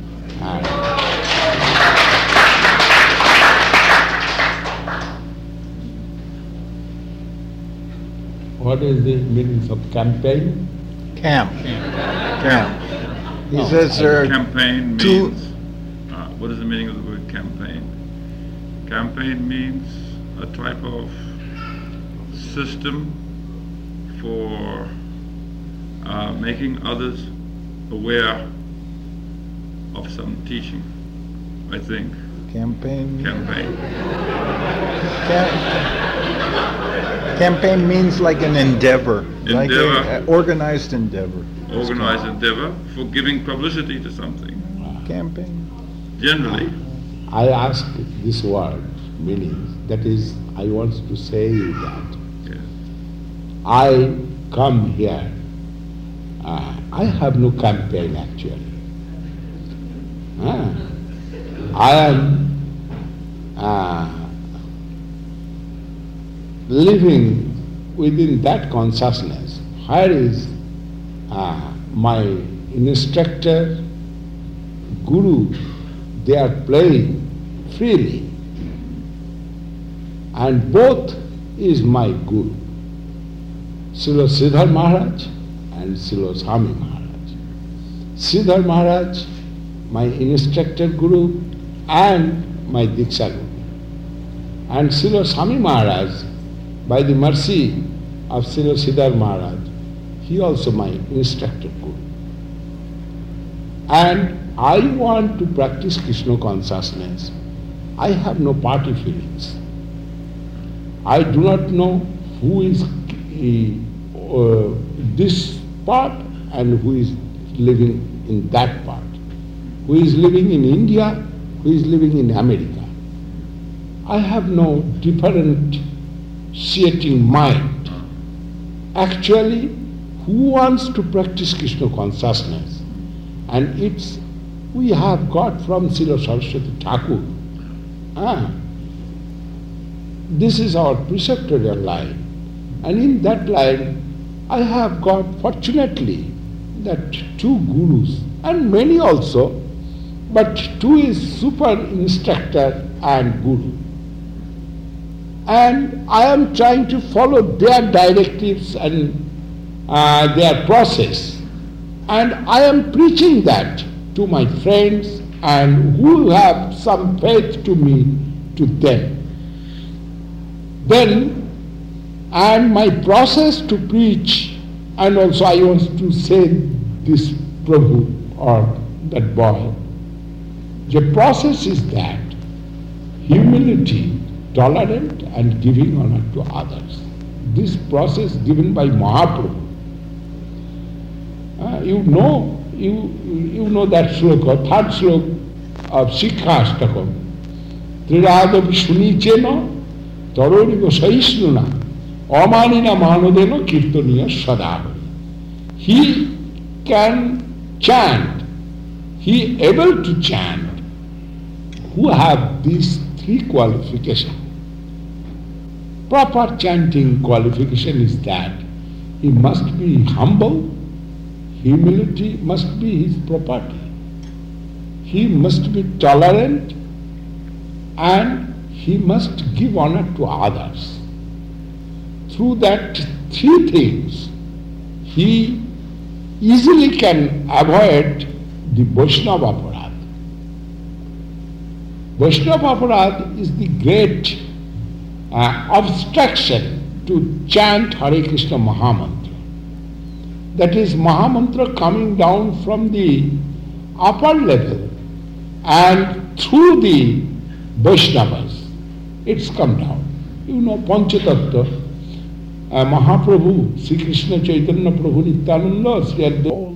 [SPEAKER 1] What is the meaning of campaign?
[SPEAKER 5] Camp. He says there are
[SPEAKER 2] Campaign
[SPEAKER 5] two.
[SPEAKER 2] means, what is the meaning of the word campaign? Campaign means a type of system for making others aware of some teaching, I think.
[SPEAKER 5] Campaign. Campaign means like an endeavor. Like an organized endeavor.
[SPEAKER 2] Organized endeavor for giving publicity to something.
[SPEAKER 5] Campaign.
[SPEAKER 2] Generally.
[SPEAKER 1] I ask this word meaning. That is, I want to say that
[SPEAKER 2] Yes.
[SPEAKER 1] I come here. I have no campaign actually. I am living within that consciousness. Where is my instructor, guru? They are playing freely, and both is my guru, Srila Sridhar Maharaj and Srila Swami Maharaj. Sridhar Maharaj, my instructor guru and my Diksha guru. And Srila Swami Maharaj, by the mercy of Srila Sridhar Maharaj, he also my instructor guru. And I want to practice Krishna consciousness. I have no party feelings. I do not know who is this part and who is living in that part. Who is living in India, who is living in America. I have no differentiating mind. Actually, who wants to practice Krishna consciousness? And we have got from Srila Saraswati Thakur. this is our preceptorial line. And in that line, I have got, fortunately, that 2 gurus, and many also, but 2 is super instructor and guru. And I am trying to follow their directives and their process. And I am preaching that to my friends and who have some faith to me, to them. Then, and my process to preach, and also I want to say this Prabhu or that boy, the process is that humility, tolerant and giving honor to others. This process given by Mahaprabhu. You know that sloka, 3rd slok of Sikha Ashtakam. Trirada Vishunichena, Taroriva Sahisnuna, Amanina Manodena Kirtaniya Sadhava. He can chant, he able to chant, who have these 3 qualifications. Proper chanting qualification is that he must be humble, humility must be his property. He must be tolerant and he must give honor to others. Through that 3 things, he easily can avoid the Vaishnava Aparad. Vaishnava Aparad is the great obstruction to chant Hare Krishna Mahamantra. That is Mahamantra coming down from the upper level and through the Vaishnavas, it's come down. You know Panchatattva, Mahaprabhu, Sri Krishna Chaitanya Prabhu Nityananda, Sri Advaita.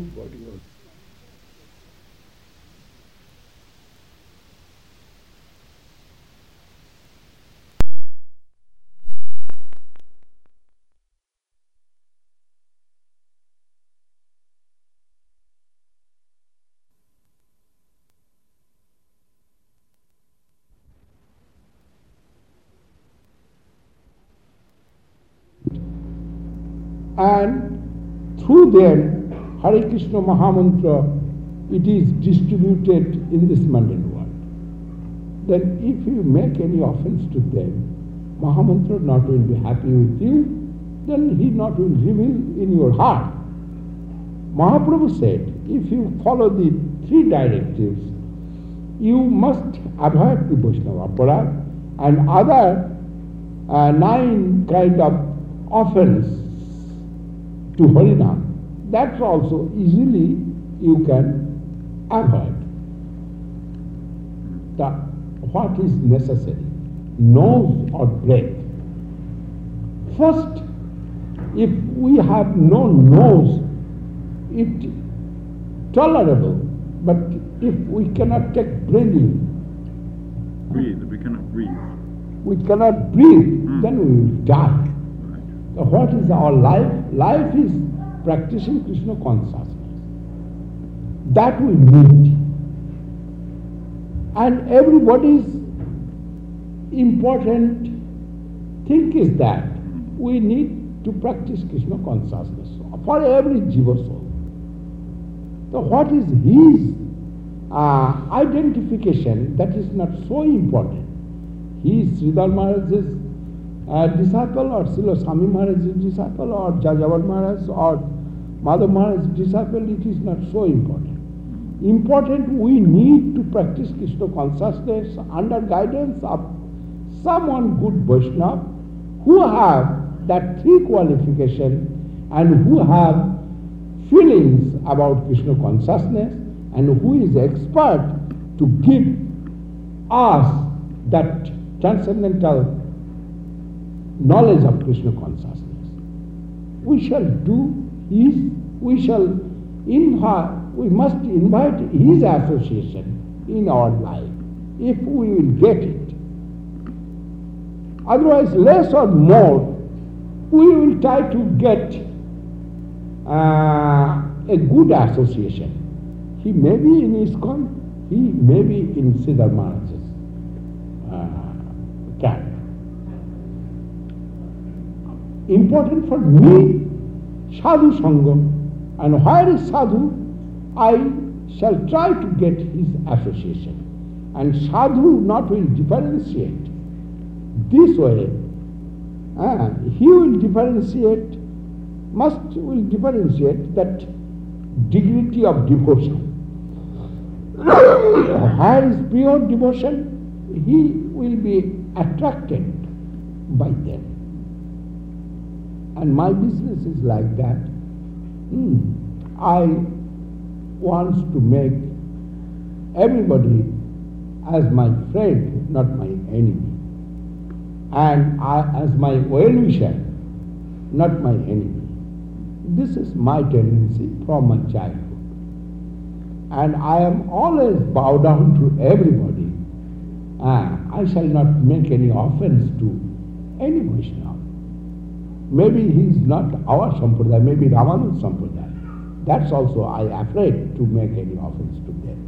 [SPEAKER 1] And through them, Hare Krishna Mahamantra, it is distributed in this mundane world. Then if you make any offense to them, Mahamantra not will be happy with you, then he not will reveal in your heart. Mahaprabhu said, if you follow the 3 directives, you must avoid the Vaishnava Aparad and other 9 kind of offense to Harinam, that also easily you can avoid. What is necessary? Nose or breath. First, if we have no nose, it tolerable, but if we cannot take breathing,
[SPEAKER 2] we cannot breathe.
[SPEAKER 1] We cannot breathe, then we will die. So what is our life? Life is practicing Krishna consciousness. That we need. And everybody's important thing is that we need to practice Krishna consciousness for every jiva soul. So what is his identification, that is not so important. He is Sridhar Maharaj's disciple or Srila Swami Maharaj's disciple or Jajavar Maharaj or Madhav Maharaj's disciple, it is not so important. Important, we need to practice Krishna consciousness under guidance of someone good Vaishnava who have that 3 qualification and who have feelings about Krishna consciousness and who is expert to give us that transcendental knowledge of Krishna consciousness. We shall do his, we must invite his association in our life, if we will get it. Otherwise, less or more, we will try to get a good association. He may be in ISKCON, he may be in Sridhar Maharaj's camp. important for me, sadhu sangha. And where is sadhu, I shall try to get his association. And sadhu not will differentiate. This way, he will differentiate, will differentiate that dignity of devotion. Where is pure devotion, he will be attracted by them. And my business is like that. I want to make everybody as my friend, not my enemy. And as my well-wisher, not my enemy. This is my tendency from my childhood. And I am always bow down to everybody. I shall not make any offense to any Vaishnava. Maybe he is not our Sampradaya, maybe Ramananda Sampradaya. That's also I am afraid to make any offense to them.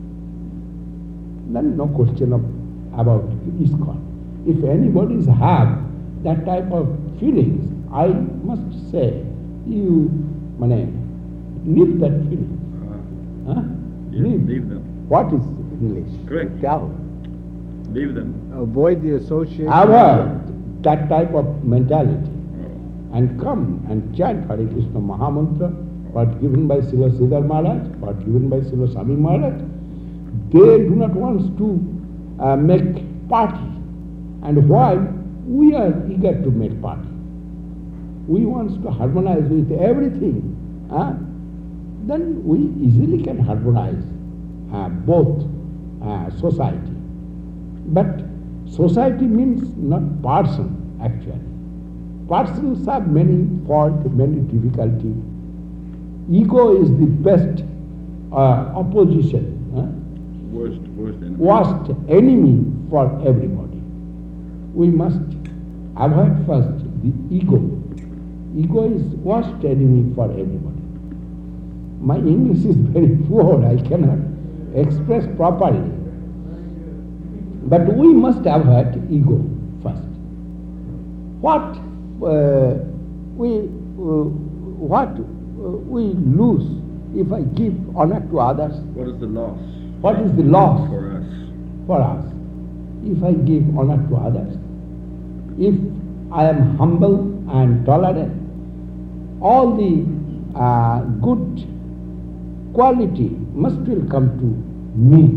[SPEAKER 1] Then no question about ISKCON. If anybody have that type of feelings, I must say, you leave that feeling.
[SPEAKER 2] Leave them.
[SPEAKER 1] What is relation?
[SPEAKER 2] Correct.
[SPEAKER 1] Tell.
[SPEAKER 2] Leave them.
[SPEAKER 5] Avoid the association.
[SPEAKER 1] Avoid that type of mentality. And come and chant Hare Krishna Mahamantra, what given by Srila Sridhar Maharaj, what given by Srila Swami Maharaj. They do not want to make party. And why? We are eager to make party. We want to harmonize with everything. Then we easily can harmonize both society. But society means not person, actually. Persons have many faults, many difficulties. Ego is the best opposition, worst enemy for everybody. We must avoid first the ego. Ego is worst enemy for everybody. My English is very poor, I cannot express properly. But we must avoid ego first. What we lose if I give honor to others?
[SPEAKER 2] What is the loss?
[SPEAKER 1] What is the loss
[SPEAKER 2] for us?
[SPEAKER 1] For us, if I give honor to others, if I am humble and tolerant, all the good quality must will come to me.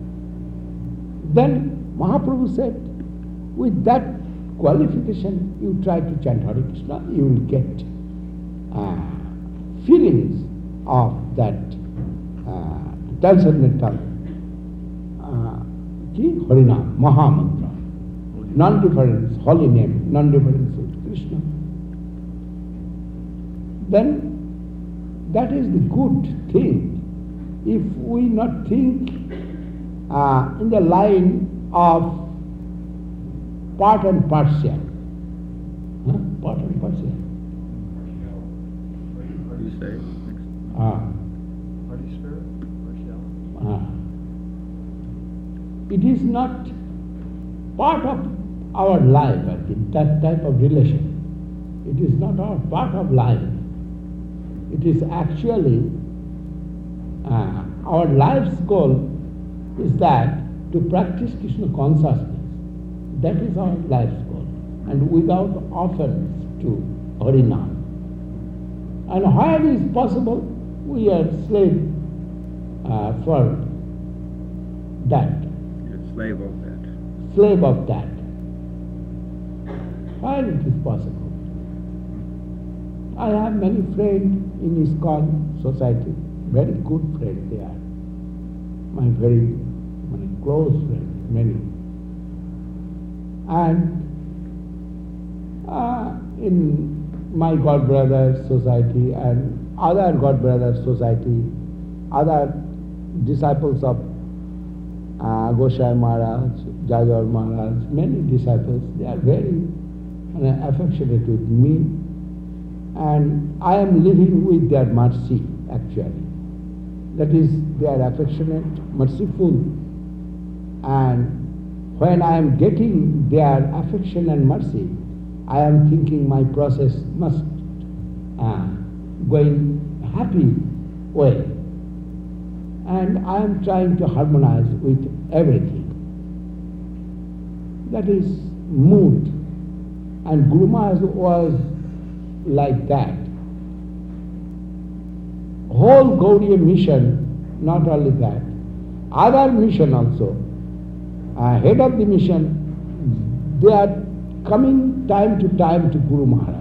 [SPEAKER 1] Then Mahaprabhu said, with that qualification, you try to chant Hare Krishna, you will get feelings of that transcendental Harinam, Mahamantra, non-difference, holy name, non-difference with Krishna. Then that is the good thing. If we not think in the line of part and partial. Part and partial.
[SPEAKER 2] What do you say?
[SPEAKER 3] Party spirit?
[SPEAKER 1] It is not part of our life, I think, that type of relation. It is not our part of life. It is actually our life's goal is that to practice Krishna consciousness. That is our life's goal. And without offense to Harinam. And where is possible, we are slave for that.
[SPEAKER 2] You're a slave of that.
[SPEAKER 1] Slave of that. Where it is possible. I have many friends in ISKCON society, very good friends they are. My very close friends, many. And in my God Brothers Society and other God Brothers Society, other disciples of Gosai Maharaj, Jajor Maharaj, many disciples, they are very affectionate with me, and I am living with their mercy actually. That is, they are affectionate, merciful, and when I am getting their affection and mercy, I am thinking my process must go in happy way. And I am trying to harmonize with everything. That is mood. And Guru Maharaj was like that. Whole Gaudiya mission, not only that, other mission also, head of the mission, they are coming time to time to Guru Maharaj.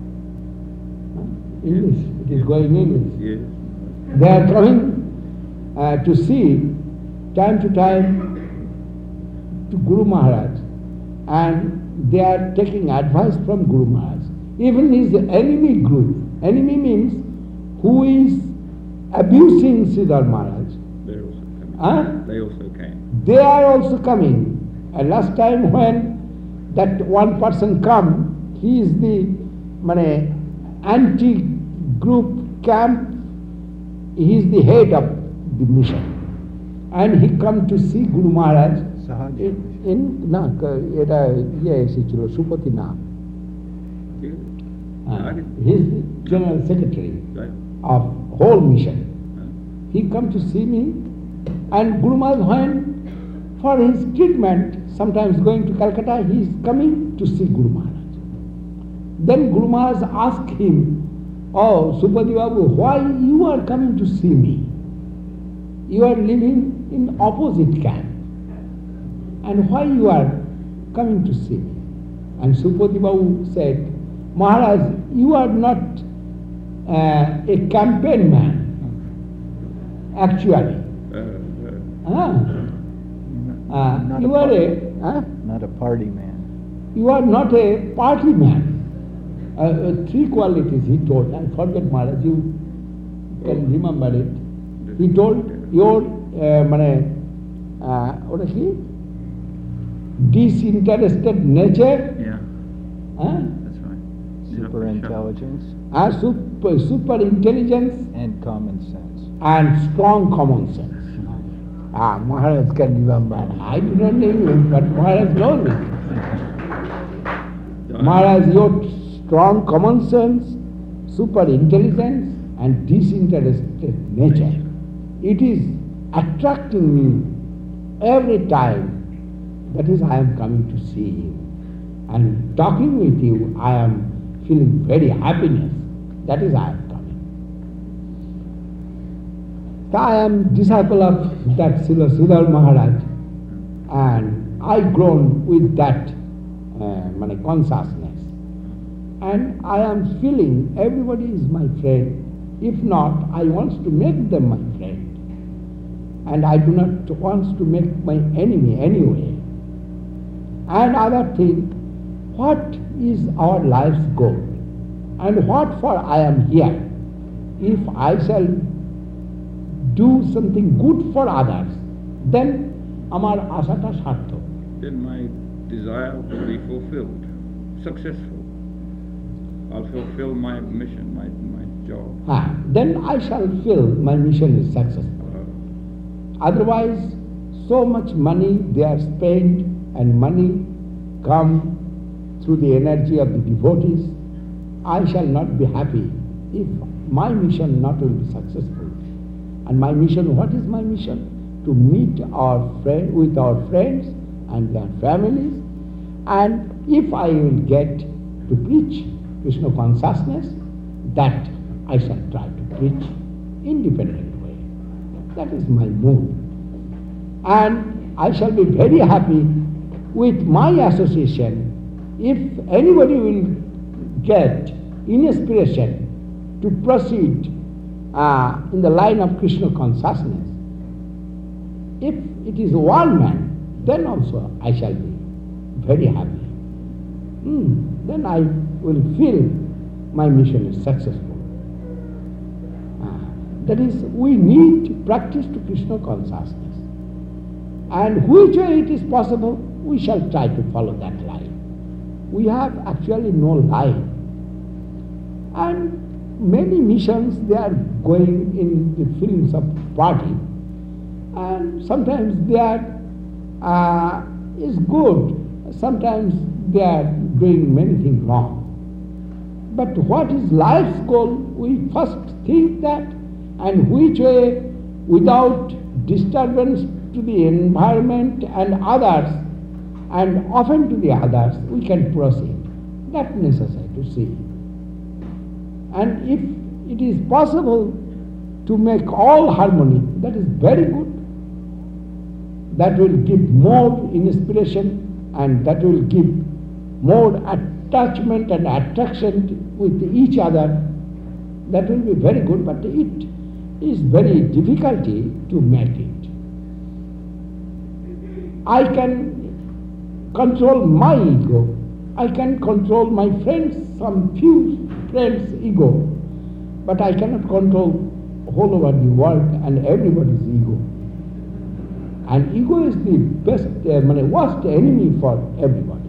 [SPEAKER 1] English, it is going English.
[SPEAKER 2] Yes.
[SPEAKER 1] They are coming to see time to time to Guru Maharaj, and they are taking advice from Guru Maharaj. Even his enemy group, enemy means who is abusing Sridhar Maharaj.
[SPEAKER 2] They're also coming.
[SPEAKER 1] Huh?
[SPEAKER 2] They also came.
[SPEAKER 1] They are also coming. And last time when that one person come, he is the anti-group camp, he is the head of the mission. And he come to see Guru Maharaj in Supati Na. He is the general secretary
[SPEAKER 2] Right.
[SPEAKER 1] of whole mission. He come to see me, and Guru Maharaj, when for his treatment, sometimes going to Calcutta, he is coming to see Guru Maharaj. Then Guru Maharaj asked him, "Oh, Supati Babu, why you are coming to see me? You are living in opposite camp. And why you are coming to see me?" And Supati Babu said, "Maharaj, you are not a campaign man, actually. You are
[SPEAKER 5] not a party man.
[SPEAKER 1] You are not a party man." Three qualities he told. I forget, Maharaj, you can remember it. He told your what is he? Disinterested nature.
[SPEAKER 2] Yeah. That's right.
[SPEAKER 5] Super intelligence
[SPEAKER 1] Super intelligence
[SPEAKER 5] and common sense.
[SPEAKER 1] and strong common sense. Maharaj can remember. I do not know English, but Maharaj knows it. Maharaj, your strong common sense, super intelligence and disinterested nature, it is attracting me every time. That is, I am coming to see you. And talking with you, I am feeling very happiness. That is, I am coming. So I am disciple of that Sridhar Maharaj, and I grown with that consciousness. And I am feeling everybody is my friend. If not, I want to make them my friend. And I do not want to make my enemy anyway. And other thing, what is our life's goal? And what for I am here? If I shall do something good for others, then amar asata sarthak.
[SPEAKER 2] Then my desire will be fulfilled, successful. I'll fulfill my mission, my job.
[SPEAKER 1] Then I shall feel my mission is successful. Otherwise, so much money they are spent, and money come through the energy of the devotees. I shall not be happy if my mission not will be successful. And my mission, what is my mission? To meet with our friends and their families. And if I will get to preach Krishna consciousness, that I shall try to preach independent way. That is my mood. And I shall be very happy with my association if anybody will get inspiration to proceed in the line of Krishna consciousness. If it is one man, then also I shall be very happy. Then I will feel my mission is successful. That is, we need to practice to Krishna consciousness. And which way it is possible, we shall try to follow that line. We have actually no line. And many missions, they are going in the feelings of party. And sometimes they are is good, sometimes they are doing many things wrong. But what is life's goal? We first think that, and which way, without disturbance to the environment and others, and often to the others, we can proceed. That's necessary to see. And if it is possible to make all harmony, that is very good. That will give more inspiration, and that will give more attachment and attraction with each other. That will be very good, but it is very difficulty to make it. I can control my ego. I can control my friends, some few friends' ego, but I cannot control all over the world and everybody's ego. And ego is the best, worst enemy for everybody.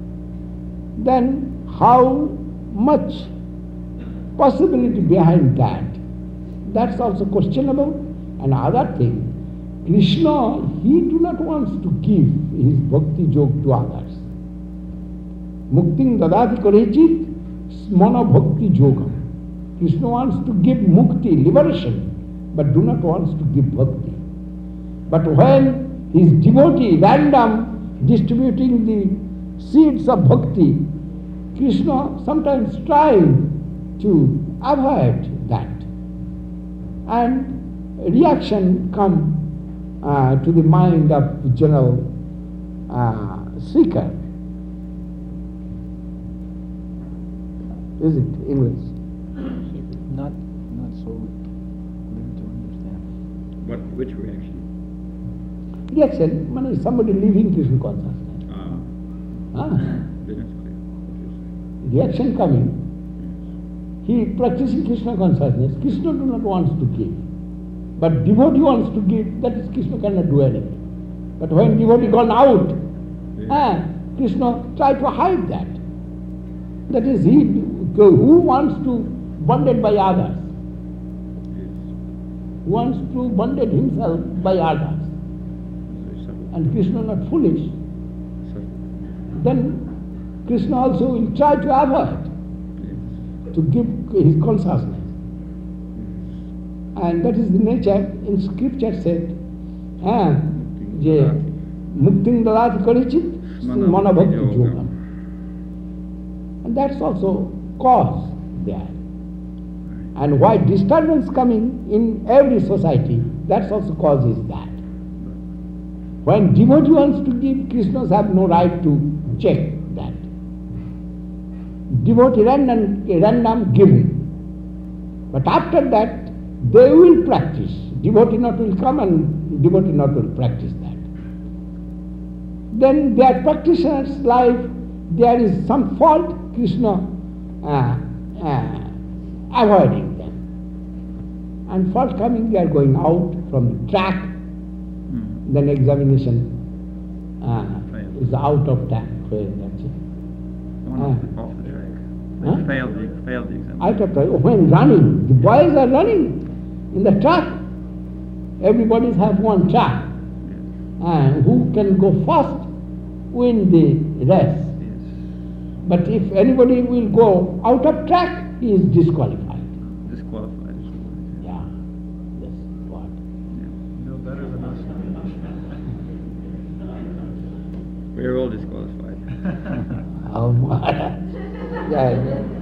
[SPEAKER 1] Then how much possibility behind that? That's also questionable. Another thing, Krishna, he do not want to give his bhakti jog to others. Mukting dadati karechit smana bhakti jogam. Krishna wants to give mukti, liberation, but do not want to give bhakti. But when his devotee, random, distributing the seeds of bhakti, Krishna sometimes tries to avoid that. And reaction come to the mind of the general seeker. Is it English?
[SPEAKER 5] Not so clear to understand.
[SPEAKER 2] Which reaction?
[SPEAKER 1] Reaction, means somebody leaving Krishna consciousness.
[SPEAKER 2] Then it's clear what you're saying.
[SPEAKER 1] Reaction coming. He practicing Krishna consciousness. Krishna do not wants to give. But devotee wants to give, that is Krishna cannot do anything. But when devotee gone out, Krishna try to hide that. That is he who wants to bonded by others. Who wants to bonded himself by others. And Krishna not foolish. Then Krishna also will try to avoid to give his consciousness. And that is the nature in scripture said, Mukting dadati karichit mana bhakti jogam. And that's also cause there. And why disturbance coming in every society, that's also cause is that. When devotee wants to give, Krishnas have no right to check that. Devotee random giving. But after that, they will practice. Devotee not will come and devotee not will practice that. Then their practitioner's life, there is some fault, Krishna avoiding them. And fault coming, they are going out from the track. Then examination is out of track. That's it.
[SPEAKER 2] Off the track. Failed the exam.
[SPEAKER 1] Out of track. When running, the boys are running in the track. Everybody have one track. And who can go first win the race. But if anybody will go out of track, he is disqualified.
[SPEAKER 2] Disqualified.
[SPEAKER 1] Yeah, that's what.
[SPEAKER 5] You know better than us.
[SPEAKER 2] We're all disqualified.
[SPEAKER 1] Oh, yeah.